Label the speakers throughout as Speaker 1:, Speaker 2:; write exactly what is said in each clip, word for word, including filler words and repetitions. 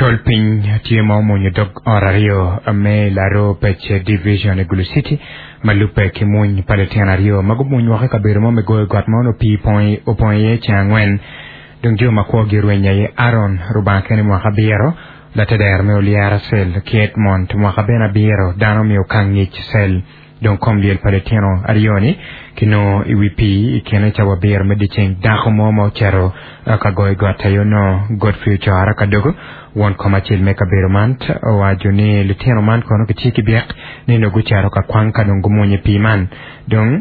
Speaker 1: Tolping tiemo monyo dog orario me laro peche division e Gulu City malupe ki monyo paletiana rio magu monyo waka kabiro mo me goe gatmono pi point o point ye changwen dung jo makwo girwenya ye Aaron rubankeni mwaka biro la teder me oliara sel kiet mont mwaka bena biro dano me ukangich sel donc comme liel paletiano arioni kino iwipi ikene chawa bir medicheng dako momo chero ka goy gota yono god future haraka dogo won koma chil meka birmant wajuni litiano man kono ki chiki biak ni no gucharo ka kwanka no ngumonye piman donc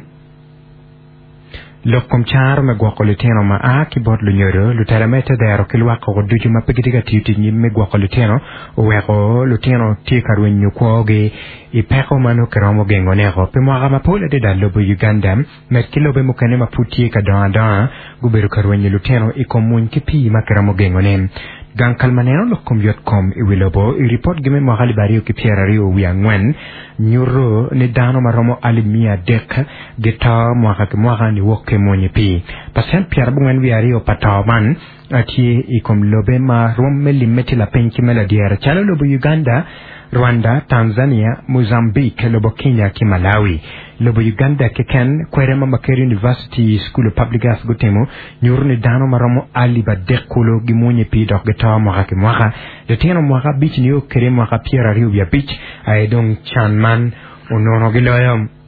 Speaker 1: lokom char me gwako litiano ma a ki bot lu nyoro lu taramete dero kilwa ko duju ma pegitiga titi ni me gwako litiano weko litiano tikaru nyukoge ipeko mano keromo gengo neko pe mwaga mapole de dalobo Uganda met kilobe mukane maputi ka dan dan guberu karwenye lutiano ikomun kipi makeromo gengo nem gankal maneno lokom yotkom iwilobo i report game mwagali bariyo kipiera rio wiangwen nyuro ni dano maromo alimia dek geta mwaka ke mwaka ni woke mwenye pi pasen piara bungen wiario patawaman ati ikom lobe ma romme limeti la penki mela diara chalo lobo Uganda Rwanda, Tanzania, Mozambique, lobo Kenya ki Malawi. Lobo Uganda keken kwerema Makere University School of Public Health gutemo nyuruni dano maromo aliba dekulo gimonye pi dok getawa mwaka ki mwaka. Leteno mwaka beach niyo kere mwaka piera riu ya beach. Aedong chanman unono giloyom.